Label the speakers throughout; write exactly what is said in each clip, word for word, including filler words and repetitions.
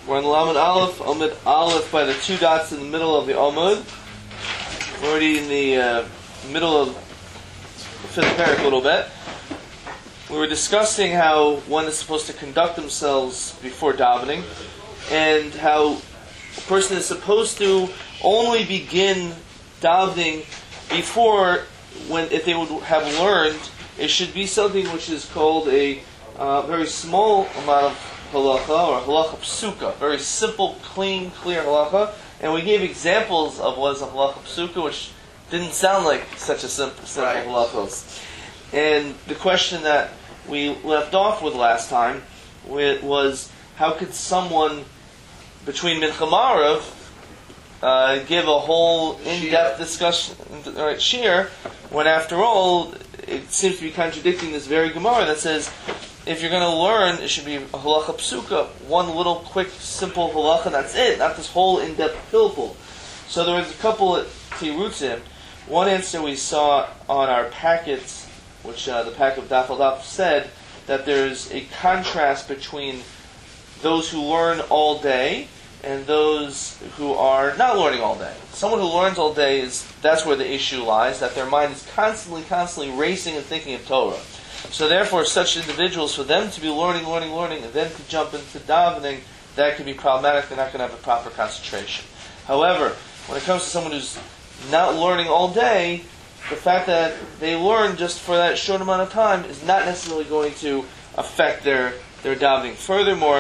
Speaker 1: We're on Lamed Aleph, Amud Aleph by the two dots in the middle of the Amud. We're already in the uh, middle of the fifth parak a little bit. We were discussing how one is supposed to conduct themselves before davening, and how a person is supposed to only begin davening before, when if they would have learned, it should be something which is called a uh, very small amount of halacha, or halacha psuka, very simple, clean, clear halacha. And we gave examples of what is a halacha psuka, which didn't sound like such a simple, simple right. halacha. And the question that we left off with last time was, how could someone between Mincha Marav uh, give a whole in-depth discussion, right, shir, when after all it seems to be contradicting this very Gemara that says, if you're going to learn, it should be a halacha psuka, one little quick simple halacha, that's it, not this whole in-depth pilpul. So there was a couple of tirutzim. One answer we saw on our packets, which uh, the pack of Daf al Daf said, that there's a contrast between those who learn all day and those who are not learning all day. Someone who learns all day, is that's where the issue lies, that their mind is constantly, constantly racing and thinking of Torah. So therefore, such individuals, for them to be learning, learning, learning, and then to jump into davening, that can be problematic. They're not going to have a proper concentration. However, when it comes to someone who's not learning all day, the fact that they learn just for that short amount of time is not necessarily going to affect their, their davening. Furthermore,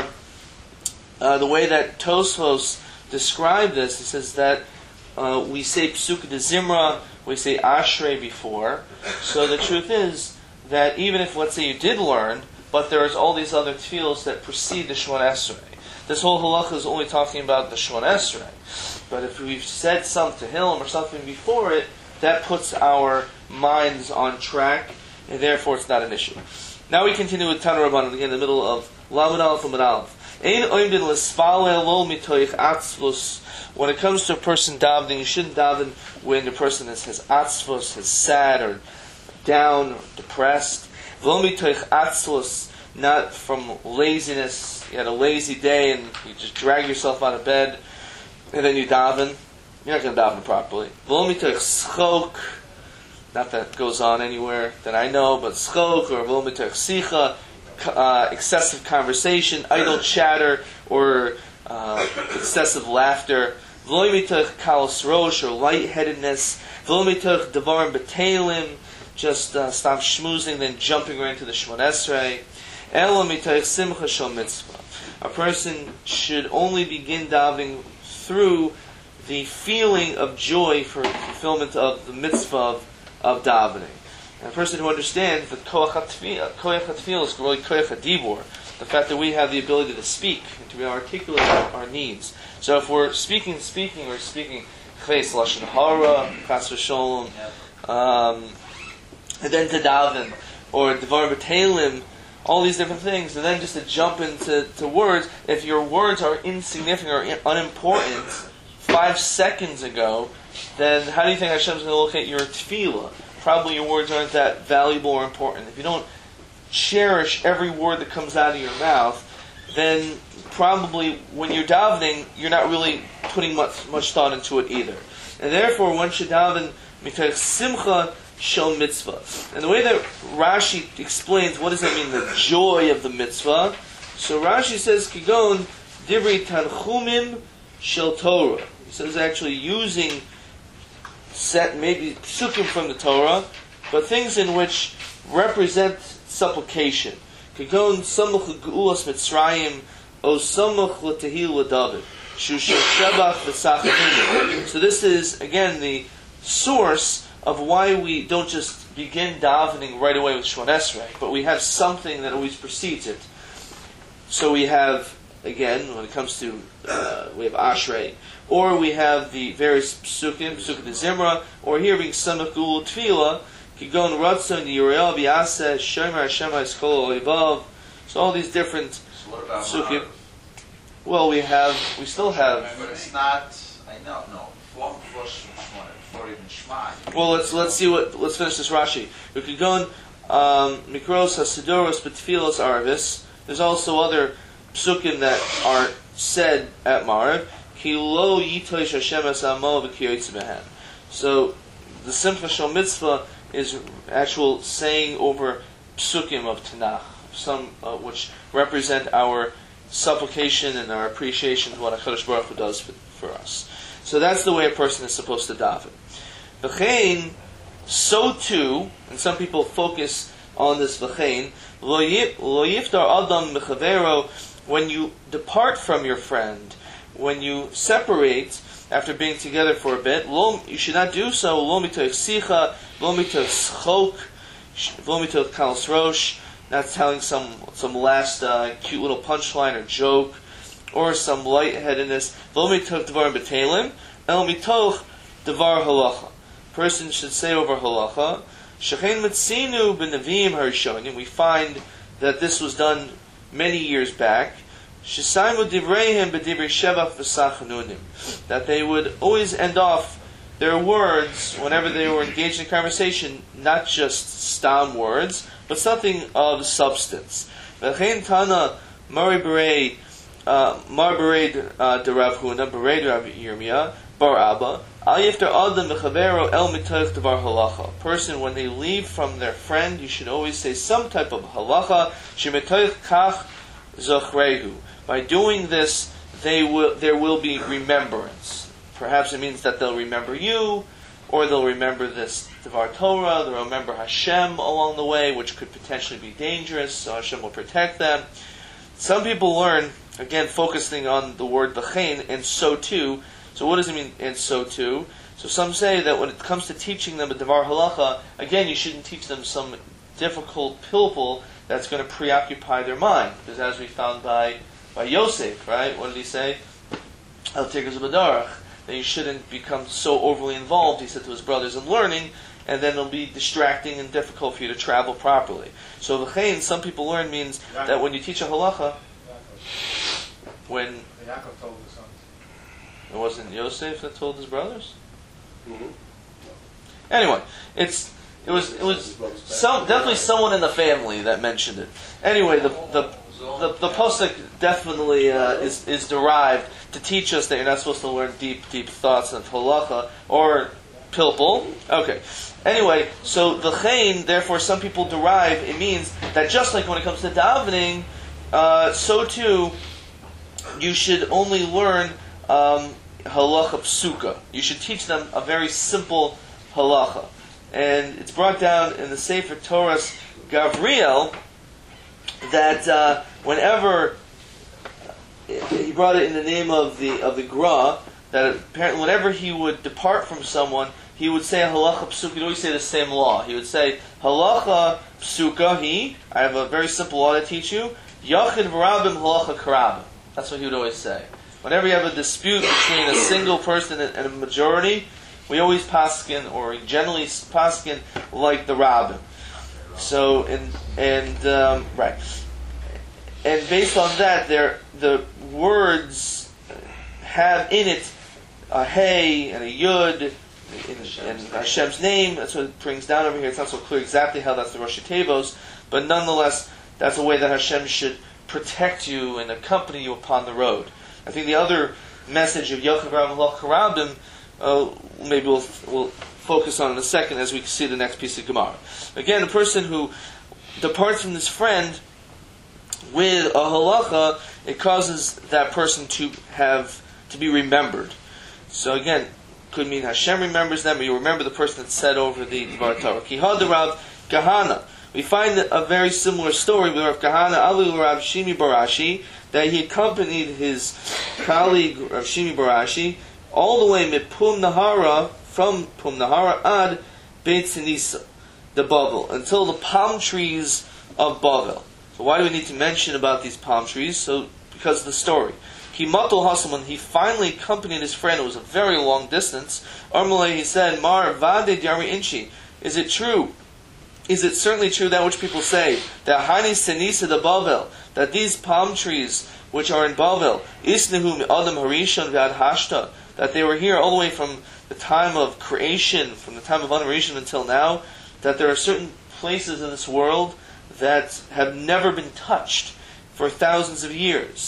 Speaker 1: uh, the way that Tosfos described this, it says that uh, we say Psuka de Zimra, we say Ashrei before. So the truth is that even if, let's say, you did learn, but there's all these other tefillos that precede the Shemona Esrei. This whole halacha is only talking about the Shemona Esrei. But if we've said some Tehillim or something before it, that puts our minds on track, and therefore it's not an issue. Now we continue with Tana Rabbanan, again in the middle of Lamed Aleph and Lamed Aleph. Ein oimdin l'spalel lo mitoich atzvus. When it comes to a person davening, you shouldn't daven when the person is has atzvus, is sad or down or depressed. Lo mitoich atzvus, not from laziness. You had a lazy day and you just drag yourself out of bed, and then you daven. You're not going to daven properly. Lo mitoich schok, not that it goes on anywhere that I know, but schok or lo mitoich sicha, uh, excessive conversation, idle chatter, or uh, excessive laughter. Lo mitoich kalos rosh, or lightheadedness. Lo mitoich devarim betelim, just uh, stop schmoozing, then jumping right into the Shemona Esrei. Elo mitoich simcha shel mitzvah. A person should only begin davening through the feeling of joy for fulfillment of the mitzvah of, of davening. And a person who understands that koach hatfil is really koach hadibur, the fact that we have the ability to speak and to articulate our, our needs. So if we're speaking, speaking, we're speaking chves lashon hara, chas v'sholom, um, and then to daven, or devar b'telim, all these different things, and then just to jump into to words. If your words are insignificant or in, unimportant five seconds ago, then how do you think Hashem's going to look at your tefillah? Probably your words aren't that valuable or important. If you don't cherish every word that comes out of your mouth, then probably when you're davening, you're not really putting much much thought into it either. And therefore, one should daven mitoch simcha shel mitzvah. And the way that Rashi explains, what does that mean, the joy of the mitzvah? So Rashi says, Kigon divrei tanchumim shel Torah. He says actually using set maybe psukim from the Torah, but things in which represent supplication. Kigon samach l'geulas Mitzrayim o samach l'tehil l'David shusha shebach v'sachim. So this is again the source of why we don't just begin davening right away with Shemona Esrei, but we have something that always precedes it. So we have, again, when it comes to, uh, we have Ashrei, or we have the various psukim, psukim de Zimra, or here being Samach Gul Tefillah, Kigon Ratzon Yireh B'Yaseh Shomer Hashem Ha'Eskol Oivav. So all these different psukim. Well, we have, we still have.
Speaker 2: But it's not. I know, no.
Speaker 1: Well, let's let's see what let's finish this Rashi. We could go on Mikros Hasidoros B'Tfilos Arvis. There's also other psukim that are said at Mariv, Ki lo yitosh Hashem es amo v'kiyotz behen. So the Simcha Shel Mitzvah is actual saying over psukim of Tanakh, some uh, which represent our supplication and our appreciation of what HaKadosh Baruch Hu does for, for us. So that's the way a person is supposed to daven. V'chein, so too, and some people focus on this v'chein, lo yiftar adam mechavero, when you depart from your friend, when you separate after being together for a bit, lo, you should not do so. Lo mitoch sicha, lo mitoch schok, lo mitoch kalos rosh, not telling some some last uh, cute little punchline or joke, or some lightheadedness. Lo mitoch devar betelim, el mitoch devar halacha. Person should say over halacha. Shechein mitzinu b'nevim harishonim. We find that this was done many years back. Shesaimu divreihem b'divrei shevach v'sachanunim. That they would always end off their words whenever they were engaged in conversation, not just stam words, but something of substance. V'chein tana mari berei mar berei de Rav Huna berei de Rav Yirmiyah bar Abba. Person, when they leave from their friend, you should always say some type of halacha. By doing this, they will, there will be remembrance. Perhaps it means that they'll remember you, or they'll remember this Devar Torah, they'll remember Hashem along the way, which could potentially be dangerous, so Hashem will protect them. Some people learn, again focusing on the word v'chein, and so too. So what does it mean, and so too? So some say that when it comes to teaching them a Devar Halacha, again, you shouldn't teach them some difficult pilpul that's going to preoccupy their mind. Because as we found by, by Yosef, right? What did he say? Al Tigaz B'darach. That you shouldn't become so overly involved, he said to his brothers, in learning, and then it'll be distracting and difficult for you to travel properly. So v'chein, some people learn, means that when you teach a Halacha, when...
Speaker 3: Yaakov told his sons.
Speaker 1: It wasn't Yosef that told his brothers?
Speaker 4: Mm-hmm.
Speaker 1: Anyway, it's it was it was some definitely someone in the family that mentioned it. Anyway, the the the, the pasuk definitely uh, is is derived to teach us that you're not supposed to learn deep deep thoughts of halacha or pilpul. Okay. Anyway, so the chein, therefore, some people derive it means that just like when it comes to davening, uh, so too you should only learn. Um, halacha psuka. You should teach them a very simple halacha. And it's brought down in the Sefer Torah's Gavriel that uh, whenever he brought it in the name of the of the Gra, that apparently whenever he would depart from someone, he would say a halacha psuka. He'd always say the same law. He would say halacha psuka. He, I have a very simple law to teach you. Yachid v'rabim halacha karabim. That's what he would always say. Whenever you have a dispute between a single person and a majority, we always paskin, or generally paskin, like the rabbin. So, and and um, right, and based on that, there the words have in it a hey and a yud and Hashem's name. That's what it brings down over here. It's not so clear exactly how that's the Rosh Tevos, but nonetheless, that's a way that Hashem should protect you and accompany you upon the road. I think the other message of Yochav Ram Halach Karabim, uh, maybe we'll, we'll focus on in a second as we see the next piece of Gemara. Again, a person who departs from this friend with a halacha, it causes that person to have to be remembered. So again, could mean Hashem remembers them, or you remember the person that said over the Dvar Torah. Kihad Rav Kahana. We find a very similar story with Rav Kahana, Alu Rav Shimi Barashi, that he accompanied his colleague Rav Shimi Barashi all the way mit Pum Nahara, from Pum Nahara ad Beit Sinisa, the Bavel, until the palm trees of Bavel. So why do we need to mention about these palm trees? So because of the story. Kimatul Hasam, when he finally accompanied his friend, it was a very long distance. Armalei, he said, Mar Vade Diari Inchi, is it true? Is it certainly true that which people say, that Hani Sinisa the Bavel, that these palm trees which are in Bavel, Isnehu Adam HarishonVad Hashta, that they were here all the way from the time of creation, from the time of Adam until now, that there are certain places in this world that have never been touched for thousands of years.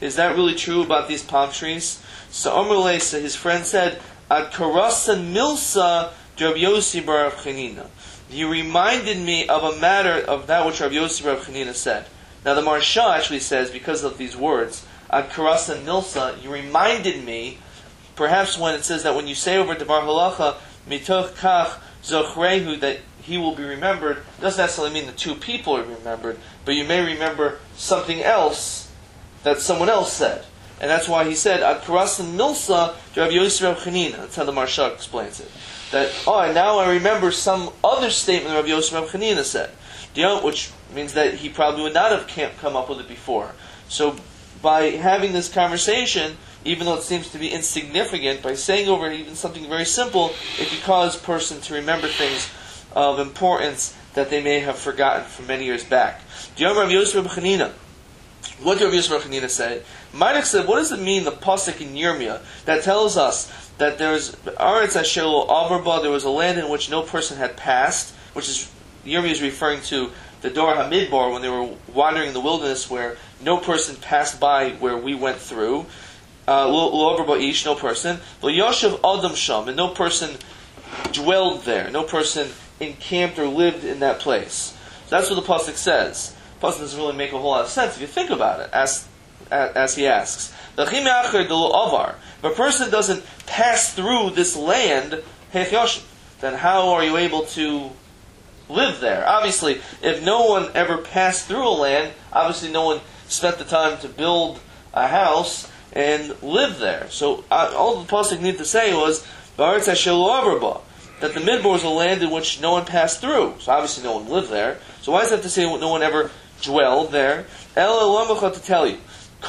Speaker 1: is that really true about these palm trees? So Omer Leisa, his friend said, Ad karasan milsa Rabbi Yossi bar Rav Chanina. You reminded me of a matter of that which Rabbi Yossi bar Rav Chanina said. Now the Maharsha actually says, because of these words, Ad karasan milsa, you reminded me, perhaps when it says that when you say over Devar Halacha, mitoch kach zochrehu, that he will be remembered, doesn't necessarily mean the two people are remembered, but you may remember something else that someone else said. And that's why he said, Ad karasan milsa Rabbi Yossi Rav Chanina. That's how the Maharsha explains it. That, oh, now I remember some other statement Rabbi Yossi Rav Chanina said. You know, which means that he probably would not have come up with it before. So, by having this conversation, even though it seems to be insignificant, by saying over even something very simple, it could cause a person to remember things of importance that they may have forgotten from many years back. Do you remember Rabbi Yossi Rav Chanina? What did Rabbi Yossi Rav Chanina say? Ma'adik said, what does it mean, the pasuk in Yirmiyah, that tells us that there's Aretz Asher Lo Avar Ba, there was a land in which no person had passed, which is, Yirmiyah is referring to the Dor HaMidbar, when they were wandering in the wilderness, where no person passed by where we went through. Uh, Lo Avar Ba Ish, no person. Lo Yoshev Adam Sham, and no person dwelled there, no person encamped or lived in that place. So that's what the pasuk says. The pasuk doesn't really make a whole lot of sense if you think about it, as as, as he asks. If a person doesn't pass through this land, then how are you able to live there? Obviously, if no one ever passed through a land, obviously no one spent the time to build a house and live there. So uh, all the pasuk needed to say was that the Midbar was a land in which no one passed through. So obviously no one lived there. So why does it have to say no one ever dwelled there? To tell you,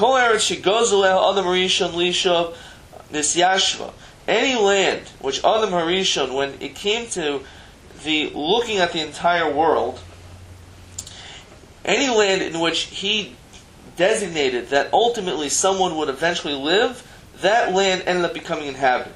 Speaker 1: any land which Adam Harishon, when it came to the looking at the entire world, any land in which he designated that ultimately someone would eventually live, that land ended up becoming inhabited.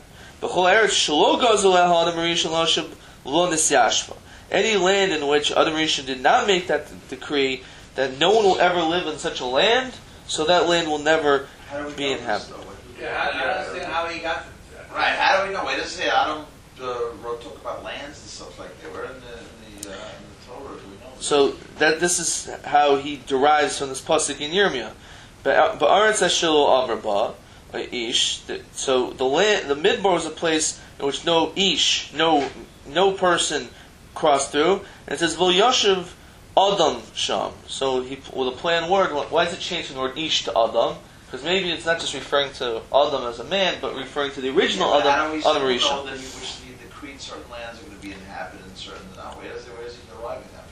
Speaker 1: Any land in which Adam Rishon did not make that decree that no one will ever live in such a land, so that land will never be inhabited.
Speaker 2: Yeah, I don't understand how he got that. Right, how do we know? Wait, does say Adam uh, wrote talk about lands and stuff like that. Where in the, in the, uh, in the Torah do we know?
Speaker 1: So that this is how he derives from this pasuk in Yirmiyah. Ba'aretz Asher Lo Avar Ba Ish. So the land, the Midbar was a place in which no ish, no no person crossed through. And it says V'lo Yoshev Adam Sham. So he, with a play on word, why does it change from the word ish to Adam? Because maybe it's not just referring to Adam as a man, but referring to the original
Speaker 2: yeah,
Speaker 1: Adam, Adam
Speaker 2: Rishon.
Speaker 1: Rishon.
Speaker 2: Know that he wished he decreed certain lands are going to be inhabited and certain not. Where is it? Where is he deriving that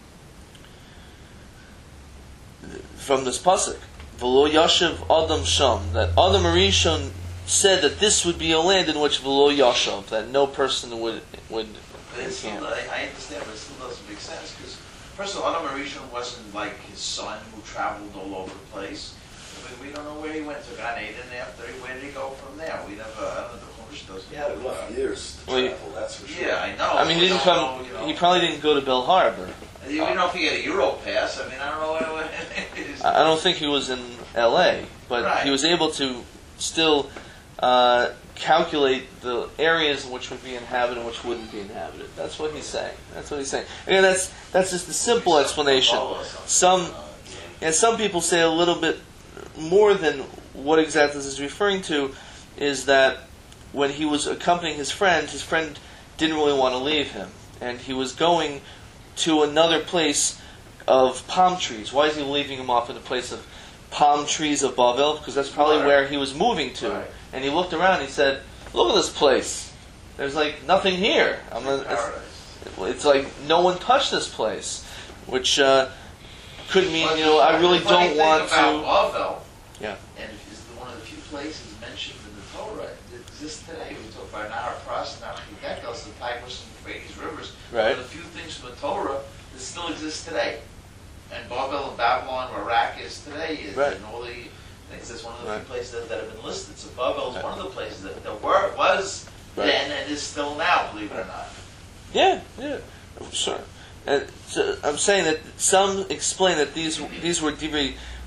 Speaker 2: from?
Speaker 1: From this pasuk, V'lo Yashav Adam Sham, that Adam Rishon said that this would be a land in which V'lo Yashav, that no person would would encamp.
Speaker 2: I understand, but it still doesn't make sense because first of all, Adam Rishon wasn't like his son who traveled all over the place. We don't know where he went to Gan Eden after. Where did he go from there? We never. I don't know the Chumash doesn't.
Speaker 3: He had enough years to
Speaker 1: well,
Speaker 3: travel. That's for sure.
Speaker 2: Yeah, I know.
Speaker 1: I mean, he didn't come.
Speaker 2: Know, you know.
Speaker 1: He probably didn't go to Bell Harbor.
Speaker 2: We don't know if he had a Euro pass. I mean, I don't know where. where
Speaker 1: I don't think he was in L A, but
Speaker 2: right.
Speaker 1: he was able to still uh, calculate the areas in which would be inhabited and which wouldn't be inhabited. That's what he's saying. That's what he's saying. Again, that's that's just a simple explanation. Some and some people say a little bit more than what exactly this is referring to, is that when he was accompanying his friend, his friend didn't really want to leave him, and he was going to another place of palm trees. Why is he leaving him off in the place of palm trees of Bavel? Because that's probably
Speaker 2: Right.
Speaker 1: where he was moving to.
Speaker 2: Right.
Speaker 1: And he looked around and he said, look at this place. There's like nothing here. I'm gonna,
Speaker 2: paradise.
Speaker 1: it's, it's like no one touched this place. Which uh, could mean,
Speaker 2: But
Speaker 1: you know, I really
Speaker 2: the funny
Speaker 1: don't
Speaker 2: thing
Speaker 1: want
Speaker 2: about
Speaker 1: to...
Speaker 2: Bavel,
Speaker 1: Yeah.
Speaker 2: and it is one of the few places mentioned in the Torah that exists today. We talk about Nahar Pras, Nahar Chidekos, the Tigris and Euphrates rivers.
Speaker 1: Right.
Speaker 2: One of the few things from the Torah that still exists today. And Bavel and Babylon, where Iraq is today, is
Speaker 1: Right.
Speaker 2: and all the things. That's one of the
Speaker 1: Right.
Speaker 2: few places that, that have been listed. So Bavel is one of the places that there were, was
Speaker 1: Right.
Speaker 2: then and is still now, believe it or not.
Speaker 1: Yeah, yeah, sure. And so I'm saying that some explain that these these were divrei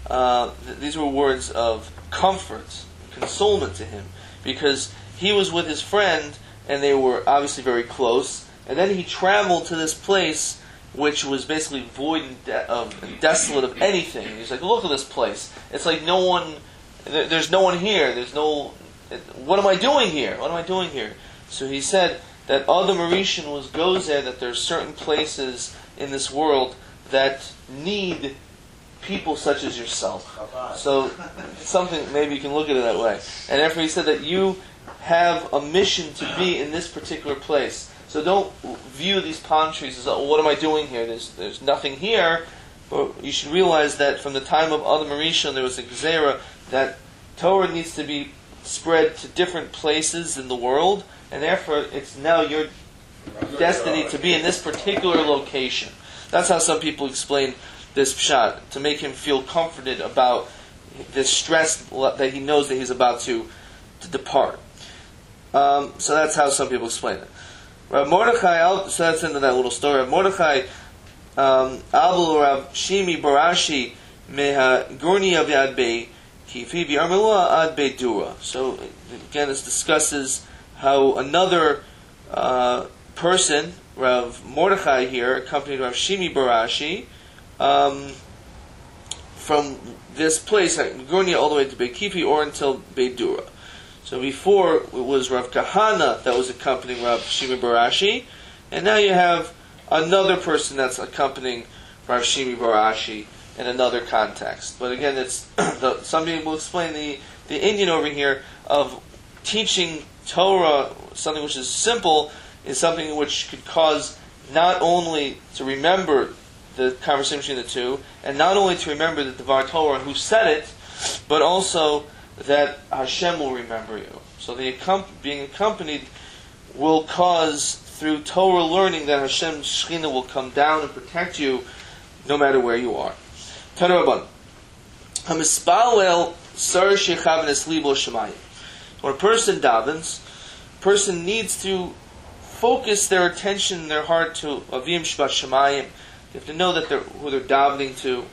Speaker 1: uh, th- these were words of comfort, consolement to him, because he was with his friend, and they were obviously very close, and then he traveled to this place which was basically void and, de- of, and desolate of anything. He's like, look at this place. It's like no one, there, there's no one here. There's no, what am I doing here? What am I doing here? So he said that Adam Arishan was goes there, that there's certain places in this world that need people such as yourself. So something, maybe you can look at it that way. And therefore he said that you have a mission to be in this particular place. So don't view these palm trees as, oh, what am I doing here? There's there's nothing here. But you should realize that from the time of Adam Arishon, there was a gzera that Torah needs to be spread to different places in the world, and therefore it's now your destiny to be in this particular location. That's how some people explain this pshat, to make him feel comforted about this stress that he knows that he's about to, to depart. Um, so that's how some people explain it. Rav Mordechai, so that's into that little story. Rav Mordechai, um, Abel Rav Shimi Barashi, Meha Gurni of Yad Bei, Kifi V'Armelua Ad Bei Dura. So again, this discusses how another uh, person, Rav Mordechai here, accompanied Rav Shimi Barashi, um, from this place, Gurni, all the way to Bei Kifi, or until Bei Dura. So before it was Rav Kahana that was accompanying Rav Shimi Barashi, and now you have another person that's accompanying Rav Shimi Barashi in another context. But again, it's the, some people will explain the the Indian over here of teaching Torah, something which is simple, is something which could cause not only to remember the conversation between the two, and not only to remember the Devar Torah who said it, but also that Hashem will remember you. So the accom- being accompanied will cause, through Torah learning, that Hashem's Shekhinah will come down and protect you no matter where you are. Tana Rabban. HaMispalel Sar Shechav Es Libo Shemayim. When a person davens, a person needs to focus their attention and their heart to Avim Shvat Shemayim. You have to know that they're who they're davening to.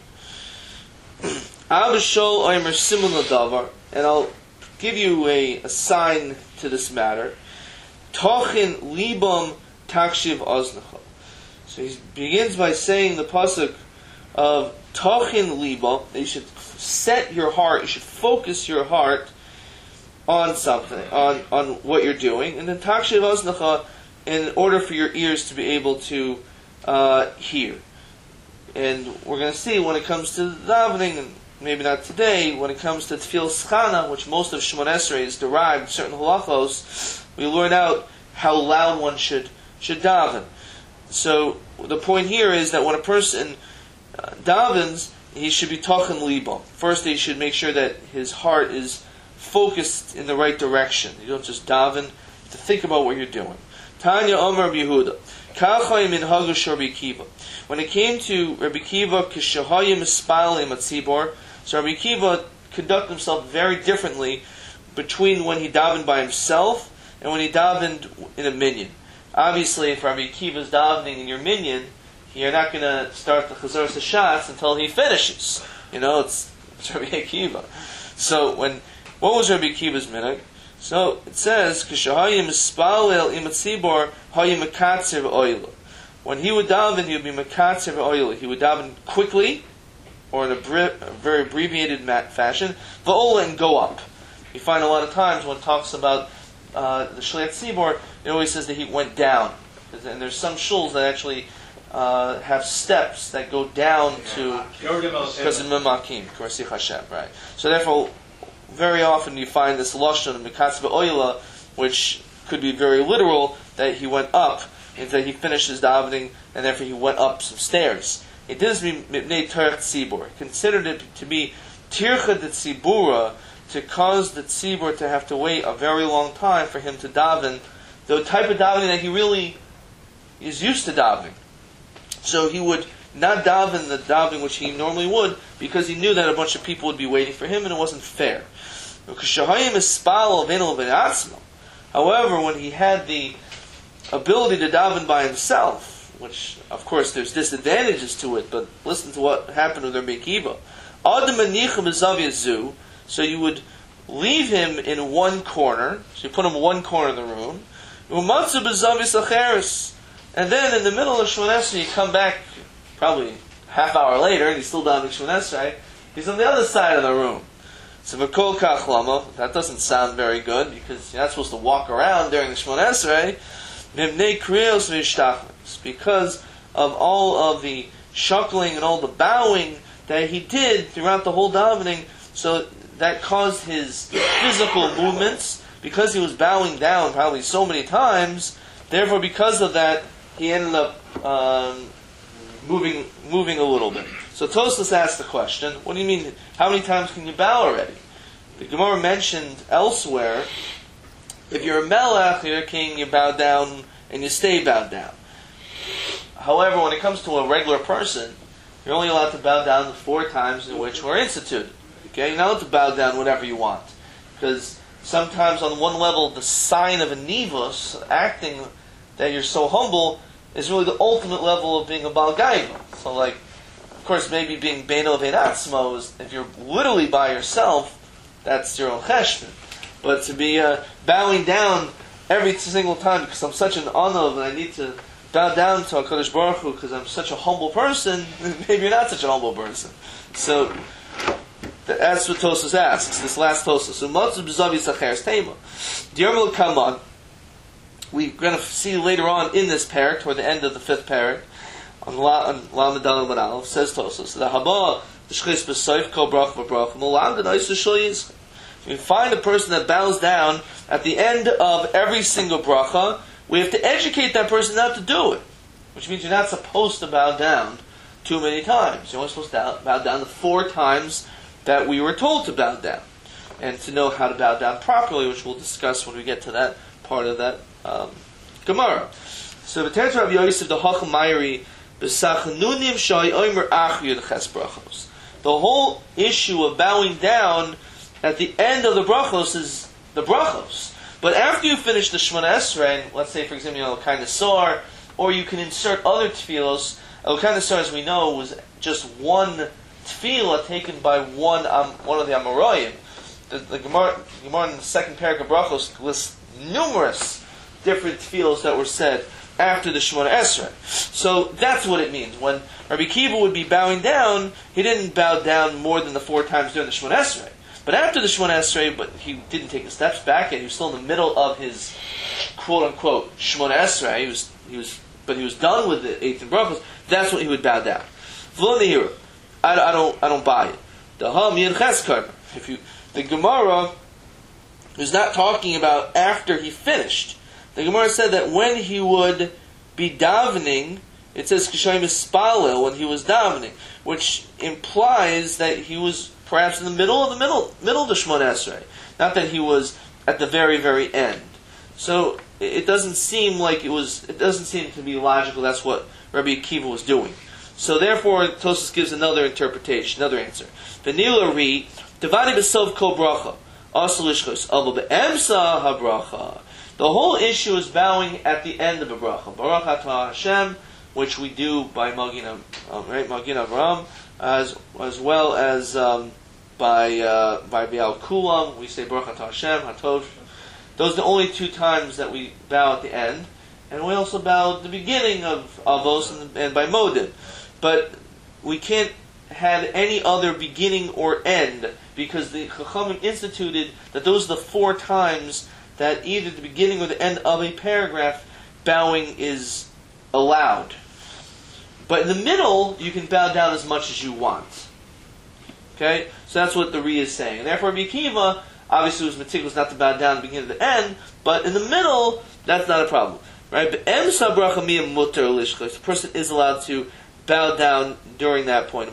Speaker 1: Avishol Omer Simon Davar. And I'll give you a, a sign to this matter. Tochin libam takshiv oznacha. So he begins by saying the pasuk of tochin libam, that you should set your heart, you should focus your heart on something, on, on what you're doing, and then takshiv oznacha, in order for your ears to be able to uh, hear. And we're going to see when it comes to davening, and maybe not today, when it comes to Tefillah Schana, which most of Shemon Esrei is derived, certain halachos, we learn out how loud one should should daven. So the point here is that when a person uh, davens, he should be tochen libo. First, he should make sure that his heart is focused in the right direction. You don't just daven, to think about what you're doing. Tanya Omer Yehuda, Kachai min Hagush Rabbi Kiva. When it came to Rabbi Kiva, Kishahayim Ispalim Atzibor, so Rabbi Kiva conducted himself very differently between when he davened by himself and when he davened in a minyan. Obviously, if Rabbi Kiva is davening in your minyan, you're not going to start the Chazar Sashatz until he finishes. You know, it's, it's Rabbi Kiva. So, when what was Rabbi Kiva's minhag? So, it says, Kishahayim Ispalil Imatzibor Hayim Mekatzer V'oyla. When he would daven, he would be Mekatzer V'oyla. He would daven quickly, or in a, bri- a very abbreviated fashion, v'ola, and go up. You find a lot of times when it talks about uh, the Shliat Tzibor, it always says that he went down. And there's some shuls that actually uh, have steps that go down to because of Memakim, Korsich Hashem, right? So therefore, very often you find this lashon of Mekatz V'oila, which could be very literal, that he went up, and that he finished his davening, and therefore he went up some stairs. It does mean mipnei terech tzibur. Considered it to be tircha de tzibura, to cause the tzibur to have to wait a very long time for him to daven, the type of davening that he really is used to davening. So he would not daven the davening which he normally would, because he knew that a bunch of people would be waiting for him, and it wasn't fair. However, when he had the ability to daven by himself, which, of course, there's disadvantages to it, but listen to what happened with Rabbi Kiva. Adam anicha b'zavia zu. So you would leave him in one corner. So you put him in one corner of the room. Umatzu b'zavia sacheres. And then in the middle of Shemon Esrei, you come back probably half hour later, and he's still down in Shemon Esrei. He's on the other side of the room. So v'kol kach lama. That doesn't sound very good because you're not supposed to walk around during the Shemon Esrei. Mimnei kriyos v'ishtachlis. Because of all of the shuckling and all the bowing that he did throughout the whole davening, so that caused his physical movements, because he was bowing down probably so many times, therefore because of that, he ended up um, moving moving a little bit. So Tosfos asked the question, what do you mean, how many times can you bow already? The Gemara mentioned elsewhere, if you're a melech, you're a king, you bow down and you stay bowed down. However, when it comes to a regular person, you're only allowed to bow down the four times in which we're instituted. Okay, you're not allowed to bow down whatever you want, because sometimes on one level, the sign of a nivus, acting that you're so humble, is really the ultimate level of being a Baal Gaiva. So, like, of course, maybe being Beino Veinatzmo is, if you're literally by yourself, that's your own cheshbon. But to be uh, bowing down every single time because I'm such an anav and I need to bow down to HaKadosh Baruch Hu because I'm such a humble person, maybe you're not such a humble person. So, that's what Tosfos asks, this last Tosfos. So, Matzu b'zavi sacheres tema. The Yermel will come on. We're going to see later on in this parak, toward the end of the fifth parak, on Lamed Daled Amud Aleph, says Tosfos, the Haba, the Shchis b'soif kol brach v'brach, Molam the Nois Shul Yizchak. We find a person that bows down at the end of every single bracha. We have to educate that person not to do it, which means you're not supposed to bow down too many times. You're only supposed to bow down the four times that we were told to bow down, and to know how to bow down properly, which we'll discuss when we get to that part of that um, Gemara. So the Teretz Rav Yosef the Hacham Mayri b'sachanunim shai omer achri ches brachos. The whole issue of bowing down at the end of the brachos is the brachos. But after you finish the Shemona Esrei, let's say for example, you know, kind of sor, or you can insert other tefillos. El kind of sor, as we know, was just one tefillah taken by one um, one of the Amoraim. The, the Gemara, Gemara in the second parak of brachos lists numerous different tefillos that were said after the Shemona Esrei. So that's what it means. When Rabbi Kiva would be bowing down, he didn't bow down more than the four times during the Shemona Esrei. But after the Shemona Esrei, but he didn't take the steps back yet. He was still in the middle of his quote unquote Shemona Esrei. He was, he was, but he was done with the eighteen brachos. That's when he would bow down. V'lo nehira. I, I don't, I don't buy it. The Ham Yin Cheskar. If you, the Gemara is not talking about after he finished. The Gemara said that when he would be davening, it says K'shayim Ispalel, when he was davening, which implies that he was perhaps in the middle of the middle middle of the Shemona Esrei, not that he was at the very very end. So it doesn't seem like it was. It doesn't seem to be logical. That's what Rabbi Akiva was doing. So therefore, Tosfos gives another interpretation, another answer. V'nila ri devani b'sov kol bracha asal ishchos avo be'emsa habracha. The whole issue is bowing at the end of a bracha. Baruch atah Hashem, which we do by Magin, um, right, Magin Avram, as as well as um, by uh, by Bial Kulam, we say Baruch atah Hashem, Hatov. Those are the only two times that we bow at the end, and we also bow at the beginning of Avos and, and by Modim. But we can't have any other beginning or end, because the Chachamim instituted that those are the four times that either the beginning or the end of a paragraph bowing is allowed. But in the middle, you can bow down as much as you want. Okay? So that's what the Ri is saying. And therefore, Rabbi Akiva obviously was meticulous not to bow down at the beginning or the end, but in the middle, that's not a problem. Right? But the person is allowed to bow down during that point.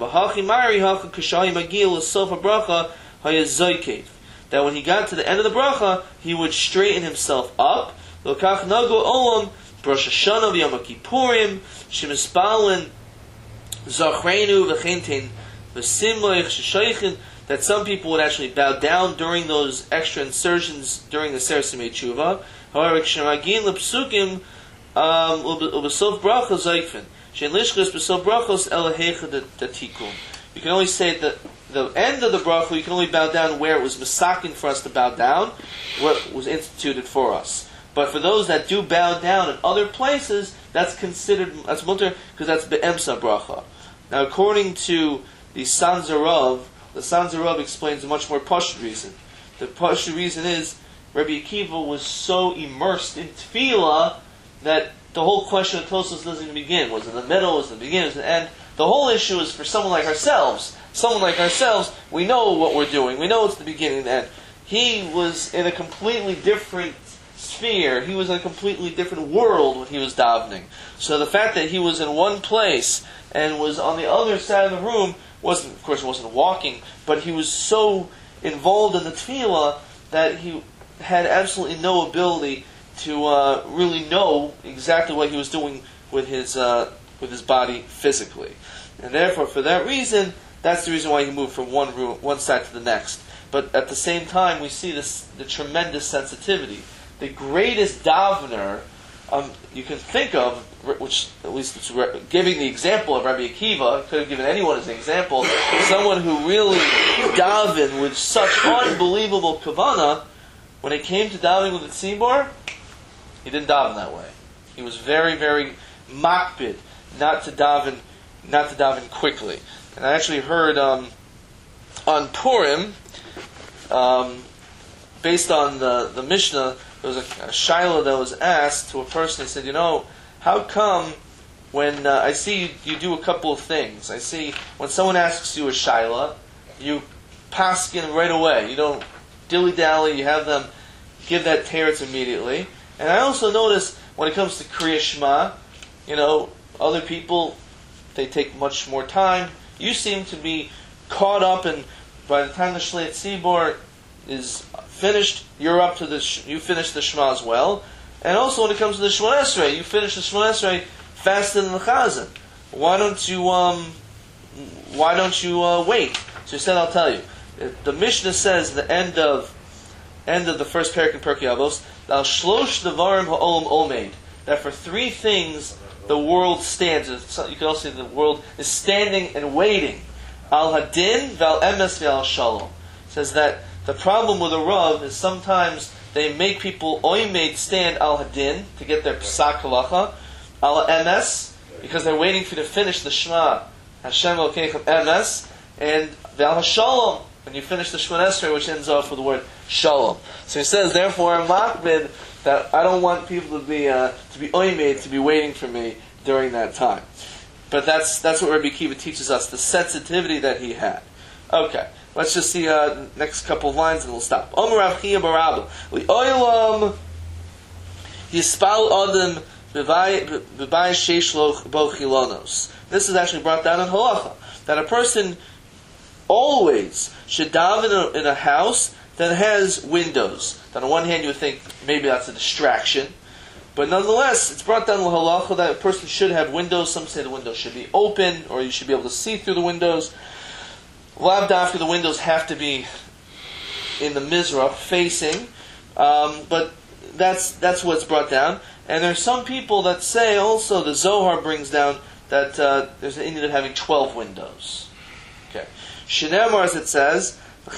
Speaker 1: That when he got to the end of the bracha, he would straighten himself up. Lokach nagu olam, Rosh Hashanah v'Yom Kippurim, Shemispalin, Zachrenu v'Chintin, v'Simlech Sheshaychin. That some people would actually bow down during those extra insertions during the Serasimei Tshuva. However, Kshemagin l'psukim l'besof bracha zayfin. Shein lishchus besof brachos elahecha datikun. You can only say that the end of the bracha, you can only bow down where it was misakin for us to bow down, what was instituted for us. But for those that do bow down in other places, that's considered, that's mutter, because that's be'emsa bracha. Now, according to the Sanzarov, the Sanzarov explains a much more pashut reason. The pashut reason is, Rabbi Akiva was so immersed in tefillah that the whole question of Tosfos doesn't even begin. Was it the middle? Was it the beginning? Was it the end? The whole issue is for someone like ourselves. Someone like ourselves, we know what we're doing. We know it's the beginning and the end. He was in a completely different sphere. He was in a completely different world when he was davening. So the fact that he was in one place and was on the other side of the room wasn't, of course, it wasn't walking, but he was so involved in the tefillah that he had absolutely no ability to uh, really know exactly what he was doing with his uh, with his body physically, and therefore, for that reason, that's the reason why he moved from one room, one side to the next. But at the same time, we see this the tremendous sensitivity. The greatest davener um, you can think of, which at least it's re- giving the example of Rabbi Akiva, could have given anyone as an example, someone who really davened with such unbelievable kavanah. When it came to davening with the tzibor, he didn't daven that way. He was very, very makbid, not to daven, not to daven quickly. And I actually heard um, on Purim, um, based on the, the Mishnah, there was a, a shaila that was asked to a person. He said, you know, how come when uh, I see you, you do a couple of things. I see when someone asks you a shaila, you paskin right away. You don't dilly-dally, you have them give that teretz immediately. And I also notice when it comes to Kriya Shema, you know, other people, they take much more time. You seem to be caught up, and by the time the Shleit Tzibor is finished, you're up to the, you finish the Shema as well. And also when it comes to the Shemona Esrei, you finish the Shemona Esrei faster than the Chazan. Why don't you, um, why don't you uh, wait? So he said, I'll tell you. The Mishnah says, the end of end of the first parak in Pirkei Avos, Al shlosh devarim ha'olam omeid, that for three things the world stands. You can also say the world is standing and waiting. Al hadin, val emes, val shalom. It says that the problem with a rav is sometimes they make people oimed stand al hadin to get their psak halacha, al emes, because they're waiting for you to finish the Shema, Hashem Elokeichem emes, and val hashalom, when you finish the Shemona Esrei, which ends off with the word shalom. So he says, therefore, I'm makbid that I don't want people to be uh, to be oimed, to be waiting for me during that time. But that's that's what Rabbi Akiva teaches us, the sensitivity that he had. Okay, let's just see uh, next couple of lines and we'll stop. Omer Rav Chiya bar Abba, Li'olam Yispal Adam B'vay Sheish Bo Chilonos. This is actually brought down in Halacha, that a person always should daven in a house that has windows. On the one hand, you would think maybe that's a distraction, but nonetheless, it's brought down in halacha that a person should have windows. Some say the windows should be open, or you should be able to see through the windows. Lav dafka, the windows have to be in the mizrach, facing, um, but that's that's what's brought down. And there are some people that say also, the Zohar brings down that uh, there's an Indian of having twelve windows. Okay. Shenemar, as it says,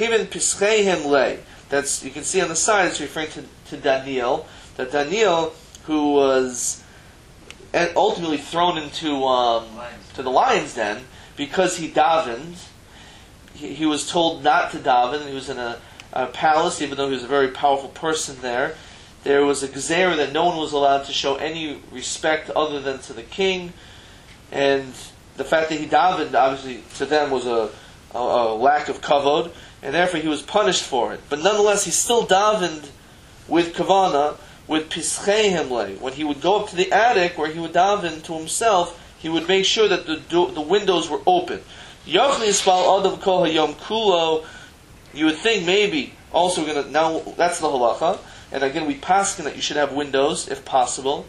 Speaker 1: that's, you can see on the side, it's referring to, to Daniel, that Daniel, who was ultimately thrown into um, to the lion's den because he davened, he, he was told not to daven. He was in a, a palace, even though he was a very powerful person there. There was a gezerah that no one was allowed to show any respect other than to the king, and the fact that he davened, obviously, to them was a A, a lack of kavod, and therefore he was punished for it. But nonetheless, he still davened with kavana, with pischei himle. When he would go up to the attic where he would daven to himself, he would make sure that the do- the windows were open. Yochli yispal adam kol hayom kulo. You would think maybe also going to now that's the halacha, and again we paskin that you should have windows if possible.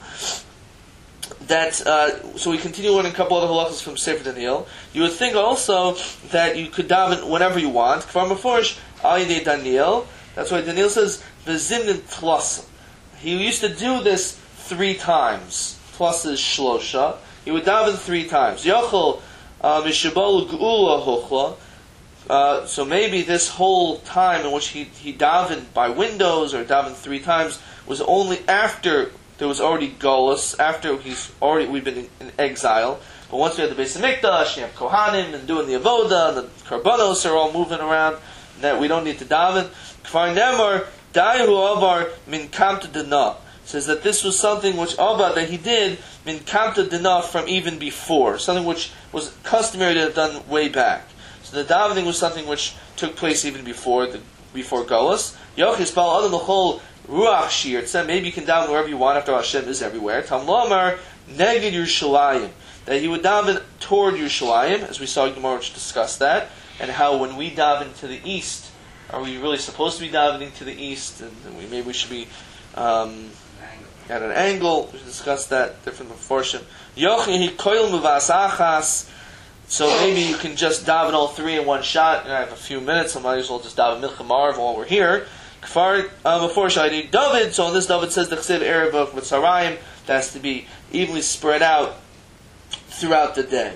Speaker 1: That uh, so we continue learning a couple other halachas from Sefer Daniel. You would think also that you could daven whenever you want. Kvar meforish al yedei Daniel. That's why Daniel says v'zimnin tlasim. He used to do this three times. Plus is shlosha. He would daven three times. Yochel mishabol geula hochla. Uh, so maybe this whole time in which he, he davened by windows or davened three times was only after there was already Golus, after he's already we've been in, in exile. But once we have the Beis Hamikdash, you have Kohanim and doing the Avoda, the Karbanos are all moving around, that we don't need to daven. Kfar Nemar, Daihu Avar Min Kamta Dana, says that this was something which Abba that he did Min Kamta Dana from even before, something which was customary to have done way back. So the davening was something which took place even before the before Golus. Yochis Bal Adam L'chol Ruach Shir. It said maybe you can daven wherever you want after Hashem is everywhere. Tam Lomar Neged Yerushalayim, that he would daven toward Yerushalayim, as we saw Gemara which discussed that, and how when we daven to the east, are we really supposed to be davening to the east? And we, maybe we should be um, at an angle. We discussed that different proportion. Yochi Koil Muvas Achas. So maybe you can just daven all three in one shot. And I have a few minutes, so I might as well just daven Mincha Ma'ariv while we're here. Kfar before Shadi David. So on this David says the Chsiv Erev of Mitzrayim that has to be evenly spread out throughout the day.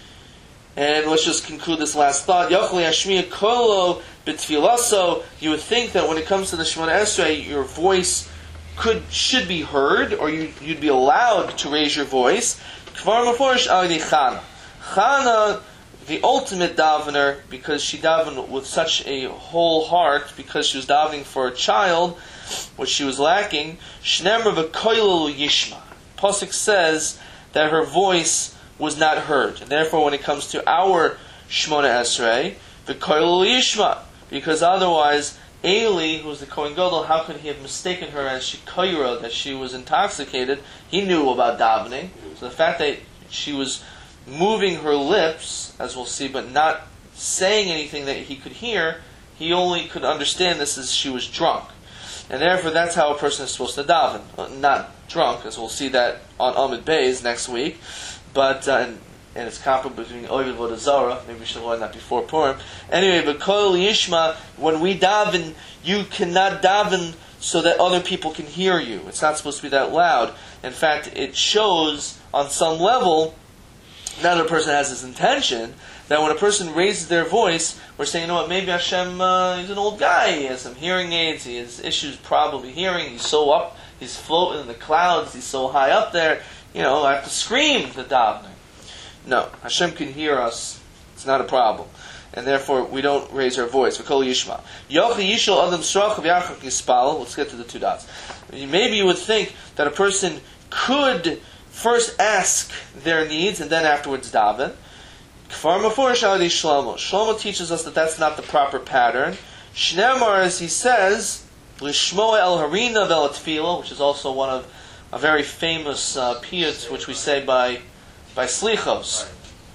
Speaker 1: And let's just conclude this last thought. Yochli Hashmiya Kolo B'Tfilaso. You would think that when it comes to the Shemona Esrei, your voice could should be heard, or you, you'd be allowed to raise your voice. Kfar Meforish Adi Chana. Chana, the ultimate davener, because she davened with such a whole heart, because she was davening for a child, which she was lacking. Shnemar v'koilul yishma. Pasuk says that her voice was not heard. And therefore, when it comes to our Shemona Esrei, v'koilul yishma, because otherwise, Eli, who was the Kohen Gadol, how could he have mistaken her as shikoira, that she was intoxicated? He knew about davening. So the fact that she was moving her lips, as we'll see, but not saying anything that he could hear, he only could understand this as she was drunk. And therefore that's how a person is supposed to daven. Uh, not drunk, as we'll see that on Amid Beis next week, but, uh, and, and it's comparable between Ovid and Vodazara. Maybe we should learn that before Purim. Anyway, but Kol Yishma, when we daven, you cannot daven so that other people can hear you. It's not supposed to be that loud. In fact, it shows on some level, now that a person has this intention, that when a person raises their voice, we're saying, you know what, maybe Hashem, uh, he's an old guy, he has some hearing aids, he has issues probably hearing, he's so up, he's floating in the clouds, he's so high up there, you know, I have to scream the davening. No, Hashem can hear us, it's not a problem. And therefore, we don't raise our voice. V'kol yishma. Yochi yishol adam srach v'yachak yispal. Let's get to the two dots. Maybe you would think that a person could first ask their needs and then afterwards daven. Kfar mafurish alei Shlomo. Shlomo teaches us that that's not the proper pattern. Shneimar, as he says, l'shmoa el harina vel tefillah, which is also one of a very famous uh, piyut which we say by by slichos,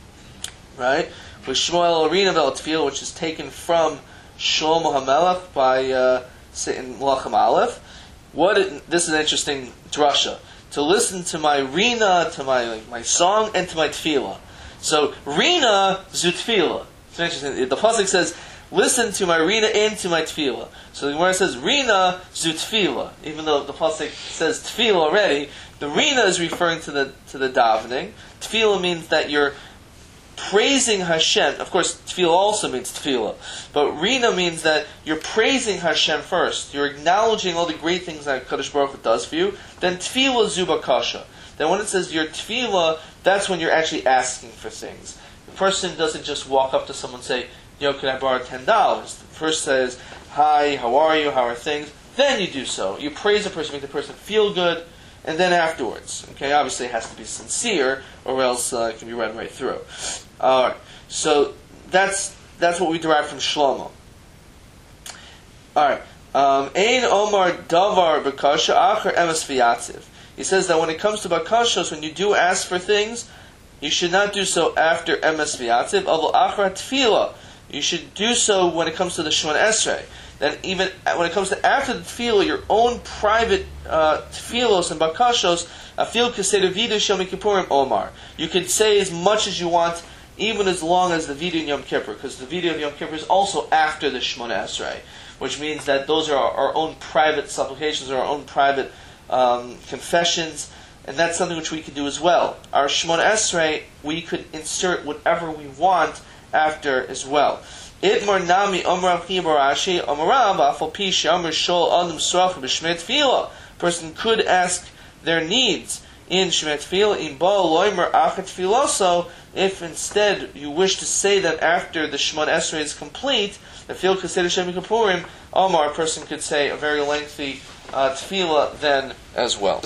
Speaker 1: right? L'shmoa el harina vel tefillah, which is taken from Shlomo HaMelech by uh, in Melachim Aleph. What it, this is an interesting drasha. To listen to my rina, to my my song, and to my tefillah. So rina zu tefillah. It's interesting. The pasuk says, "Listen to my rina and to my tefillah." So the Gemara says rina zu tefillah, even though the pasuk says tefillah already. The rina is referring to the to the davening. Tefillah means that you're praising Hashem. Of course, tefillah also means tefillah, but rina means that you're praising Hashem first. You're acknowledging all the great things that Kadosh Baruch Hu does for you. Then tefillah zuba kasha. Then when it says your tefillah, that's when you're actually asking for things. The person doesn't just walk up to someone and say, "Yo, can I borrow ten dollars?" The first says, "Hi, how are you? How are things?" Then you do so. You praise the person, make the person feel good, and then afterwards. Okay, obviously it has to be sincere, or else uh, it can be read right through. All right, so that's that's what we derive from Shlomo. All right, Ein Omar Davar Bakasha Acher Emes V'Yatziv. He says that when it comes to bakashos, when you do ask for things, you should not do so after Emes V'Yatziv. Avol Acher Tefillah, you should do so when it comes to the Shemona Esrei. Then even when it comes to after the tefillah, your own private uh, tefillos and bakashos, afil kaseder vidu shel Kippurim Omar. You could say as much as you want, even as long as the vidu in Yom Kippur, because the vidu of Yom Kippur is also after the Shemona Esrei, which means that those are our, our own private supplications, or our own private um, confessions, and that's something which we could do as well. Our Shemona Esrei, we could insert whatever we want after as well. Itmar nami omrav chibarashi omrav afal pi she'amr shol adam srach b'shmet tefillah. Person could ask their needs in Shmet Tefillah, in Baal Loimer Achat Tefillah. If instead you wish to say that after the Shemon Esrei is complete, the Tefillah Kesed Hashem Kippurim, Omar, a person could say a very lengthy uh, Tefillah then as well.